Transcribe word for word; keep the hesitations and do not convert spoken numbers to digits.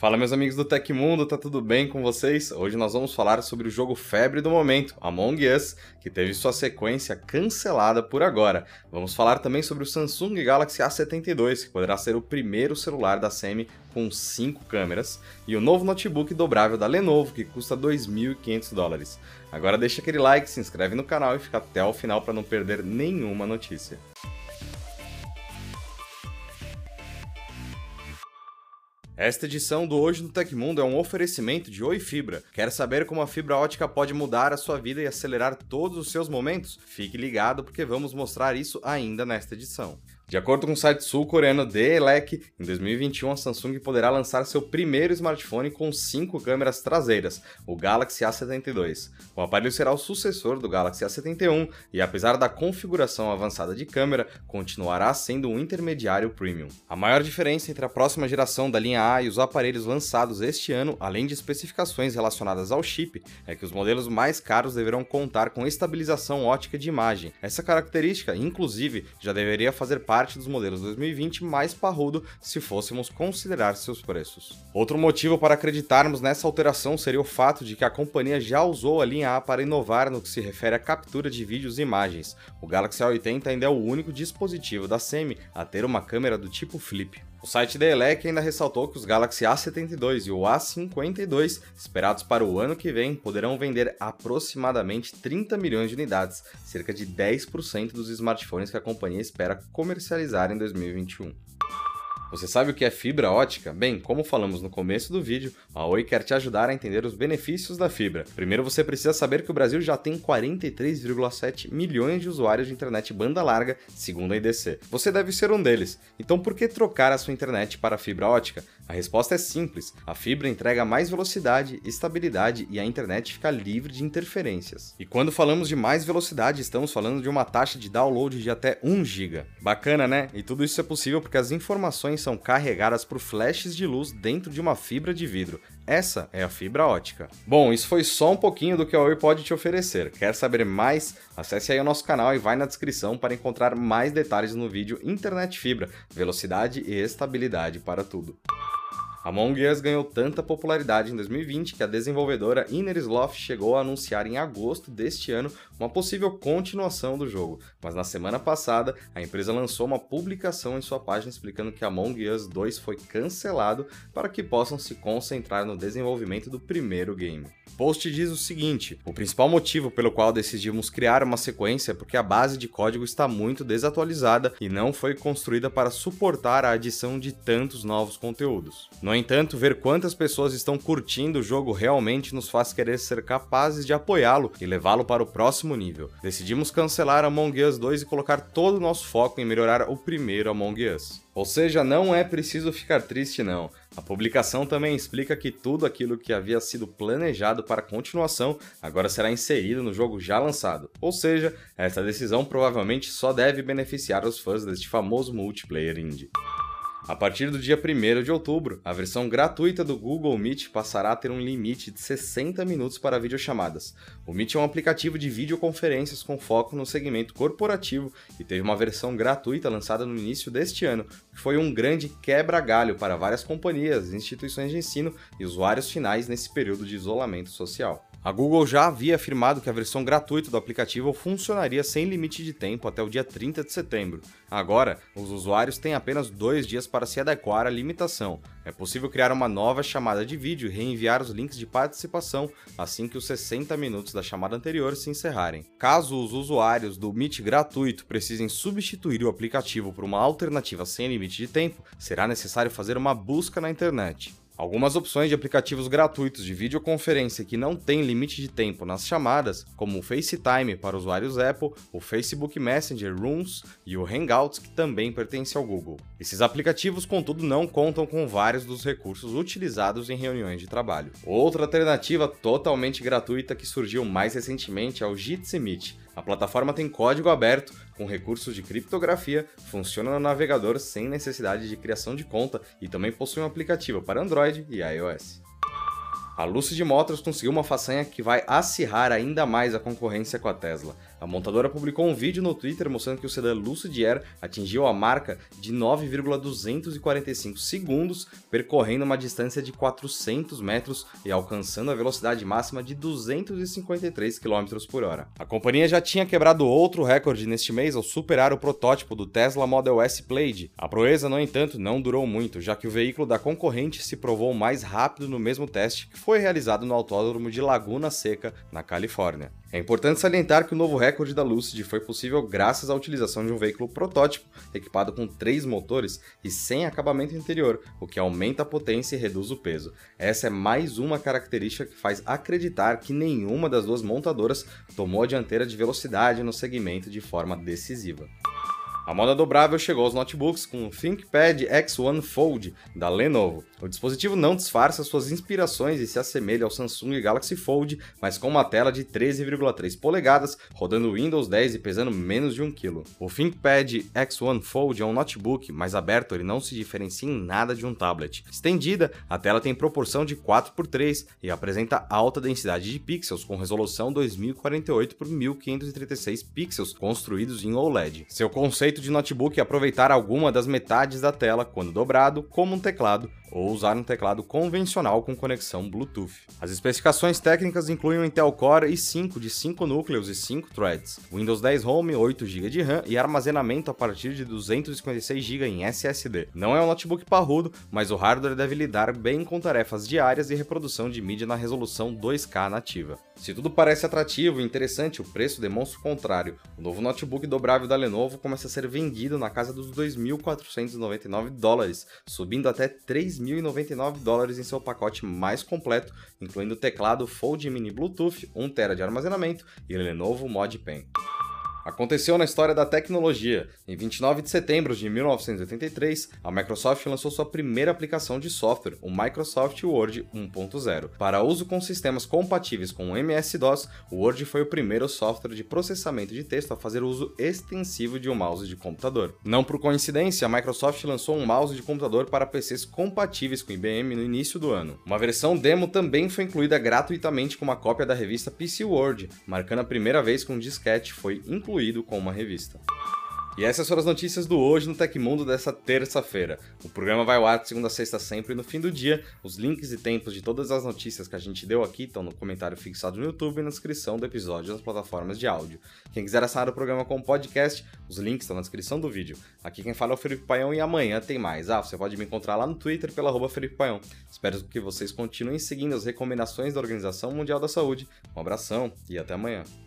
Fala, meus amigos do Tecmundo, tá tudo bem com vocês? Hoje nós vamos falar sobre o jogo febre do momento, Among Us, que teve sua sequência cancelada por agora. Vamos falar também sobre o Samsung Galaxy A setenta e dois, que poderá ser o primeiro celular da Semi com cinco câmeras, e o novo notebook dobrável da Lenovo, que custa dois mil e quinhentos dólares. Agora deixa aquele like, se inscreve no canal e fica até o final para não perder nenhuma notícia. Esta edição do Hoje no Tecmundo é um oferecimento de Oi Fibra. Quer saber como a fibra ótica pode mudar a sua vida e acelerar todos os seus momentos? Fique ligado porque vamos mostrar isso ainda nesta edição. De acordo com o site sul-coreano The Elec, em dois mil e vinte e um a Samsung poderá lançar seu primeiro smartphone com cinco câmeras traseiras, o Galaxy A setenta e dois. O aparelho será o sucessor do Galaxy A setenta e um e, apesar da configuração avançada de câmera, continuará sendo um intermediário premium. A maior diferença entre a próxima geração da linha A e os aparelhos lançados este ano, além de especificações relacionadas ao chip, é que os modelos mais caros deverão contar com estabilização ótica de imagem. Essa característica, inclusive, já deveria fazer parte parte dos modelos dois mil e vinte mais parrudo se fôssemos considerar seus preços. Outro motivo para acreditarmos nessa alteração seria o fato de que a companhia já usou a linha A para inovar no que se refere à captura de vídeos e imagens. O Galaxy A oitenta ainda é o único dispositivo da Semi a ter uma câmera do tipo flip. O site da Elec ainda ressaltou que os Galaxy A setenta e dois e o A cinquenta e dois, esperados para o ano que vem, poderão vender aproximadamente trinta milhões de unidades, cerca de dez por cento dos smartphones que a companhia espera comercializar em dois mil e vinte e um. Você sabe o que é fibra ótica? Bem, como falamos no começo do vídeo, a Oi quer te ajudar a entender os benefícios da fibra. Primeiro você precisa saber que o Brasil já tem quarenta e três vírgula sete milhões de usuários de internet banda larga, segundo a I D C. Você deve ser um deles. Então por que trocar a sua internet para a fibra ótica? A resposta é simples. A fibra entrega mais velocidade, estabilidade e a internet fica livre de interferências. E quando falamos de mais velocidade, estamos falando de uma taxa de download de até um giga. Bacana, né? E tudo isso é possível porque as informações são carregadas por flashes de luz dentro de uma fibra de vidro. Essa é a fibra ótica. Bom, isso foi só um pouquinho do que a Oi pode te oferecer. Quer saber mais? Acesse aí o nosso canal e vai na descrição para encontrar mais detalhes no vídeo Internet Fibra, velocidade e estabilidade para tudo. Among Us ganhou tanta popularidade em dois mil e vinte que a desenvolvedora Innersloth chegou a anunciar em agosto deste ano uma possível continuação do jogo, mas na semana passada a empresa lançou uma publicação em sua página explicando que Among Us dois foi cancelado para que possam se concentrar no desenvolvimento do primeiro game. O post diz o seguinte: o principal motivo pelo qual decidimos criar uma sequência é porque a base de código está muito desatualizada e não foi construída para suportar a adição de tantos novos conteúdos. No entanto, ver quantas pessoas estão curtindo o jogo realmente nos faz querer ser capazes de apoiá-lo e levá-lo para o próximo nível. Decidimos cancelar Among Us dois e colocar todo o nosso foco em melhorar o primeiro Among Us. Ou seja, não é preciso ficar triste não. A publicação também explica que tudo aquilo que havia sido planejado para a continuação agora será inserido no jogo já lançado. Ou seja, essa decisão provavelmente só deve beneficiar os fãs deste famoso multiplayer indie. A partir do dia primeiro de outubro, a versão gratuita do Google Meet passará a ter um limite de sessenta minutos para videochamadas. O Meet é um aplicativo de videoconferências com foco no segmento corporativo e teve uma versão gratuita lançada no início deste ano, que foi um grande quebra-galho para várias companhias, instituições de ensino e usuários finais nesse período de isolamento social. A Google já havia afirmado que a versão gratuita do aplicativo funcionaria sem limite de tempo até o dia trinta de setembro. Agora, os usuários têm apenas dois dias para se adequar à limitação. É possível criar uma nova chamada de vídeo e reenviar os links de participação assim que os sessenta minutos da chamada anterior se encerrarem. Caso os usuários do Meet gratuito precisem substituir o aplicativo por uma alternativa sem limite de tempo, será necessário fazer uma busca na internet. Algumas opções de aplicativos gratuitos de videoconferência que não têm limite de tempo nas chamadas, como o FaceTime para usuários Apple, o Facebook Messenger Rooms e o Hangouts, que também pertence ao Google. Esses aplicativos, contudo, não contam com vários dos recursos utilizados em reuniões de trabalho. Outra alternativa totalmente gratuita que surgiu mais recentemente é o Jitsi Meet. A plataforma tem código aberto, com recursos de criptografia, funciona no navegador sem necessidade de criação de conta e também possui um aplicativo para Android e iOS. A Lucid Motors conseguiu uma façanha que vai acirrar ainda mais a concorrência com a Tesla. A montadora publicou um vídeo no Twitter mostrando que o sedã Lucid Air atingiu a marca de nove vírgula duzentos e quarenta e cinco segundos, percorrendo uma distância de quatrocentos metros e alcançando a velocidade máxima de duzentos e cinquenta e três quilômetros por hora. A companhia já tinha quebrado outro recorde neste mês ao superar o protótipo do Tesla Model S Plaid. A proeza, no entanto, não durou muito, já que o veículo da concorrente se provou mais rápido no mesmo teste que foi realizado no autódromo de Laguna Seca, na Califórnia. É importante salientar que o novo recorde da Lucid foi possível graças à utilização de um veículo protótipo equipado com três motores e sem acabamento interior, o que aumenta a potência e reduz o peso. Essa é mais uma característica que faz acreditar que nenhuma das duas montadoras tomou a dianteira de velocidade no segmento de forma decisiva. A moda dobrável chegou aos notebooks com o ThinkPad X One Fold da Lenovo. O dispositivo não disfarça suas inspirações e se assemelha ao Samsung Galaxy Fold, mas com uma tela de treze vírgula três polegadas, rodando Windows dez e pesando menos de um quilo. O ThinkPad X One Fold é um notebook, mas aberto ele não se diferencia em nada de um tablet. Estendida, a tela tem proporção de quatro por três e apresenta alta densidade de pixels com resolução dois mil e quarenta e oito por mil quinhentos e trinta e seis pixels construídos em O L E D. Seu conceito de notebook é aproveitar alguma das metades da tela quando dobrado, como um teclado, ou usar um teclado convencional com conexão Bluetooth. As especificações técnicas incluem um Intel Core i cinco de cinco núcleos e cinco threads, Windows dez Home, oito gigabytes de RAM e armazenamento a partir de duzentos e cinquenta e seis gigabytes em S S D. Não é um notebook parrudo, mas o hardware deve lidar bem com tarefas diárias e reprodução de mídia na resolução dois K nativa. Se tudo parece atrativo e interessante, o preço demonstra o contrário. O novo notebook dobrável da Lenovo começa a ser vendido na casa dos dois mil quatrocentos e noventa e nove dólares, subindo até três mil e noventa e nove dólares em seu pacote mais completo, incluindo teclado Fold Mini Bluetooth, um terabyte de armazenamento e Lenovo Mod Pen. Aconteceu na história da tecnologia. Em vinte e nove de setembro de mil novecentos e oitenta e três, a Microsoft lançou sua primeira aplicação de software, o Microsoft Word um ponto zero. Para uso com sistemas compatíveis com o M S DOS, o Word foi o primeiro software de processamento de texto a fazer uso extensivo de um mouse de computador. Não por coincidência, a Microsoft lançou um mouse de computador para P Cs compatíveis com I B M no início do ano. Uma versão demo também foi incluída gratuitamente com uma cópia da revista P C World, marcando a primeira vez que um disquete foi incluído incluído com uma revista. E essas foram as notícias do Hoje no Tecmundo dessa terça-feira. O programa vai ao ar de segunda a sexta sempre no fim do dia. Os links e tempos de todas as notícias que a gente deu aqui estão no comentário fixado no YouTube e na descrição do episódio nas plataformas de áudio. Quem quiser assinar o programa como podcast, os links estão na descrição do vídeo. Aqui quem fala é o Felipe Paião e amanhã tem mais. Ah, você pode me encontrar lá no Twitter pela arroba Felipe Paião. Espero que vocês continuem seguindo as recomendações da Organização Mundial da Saúde. Um abração e até amanhã.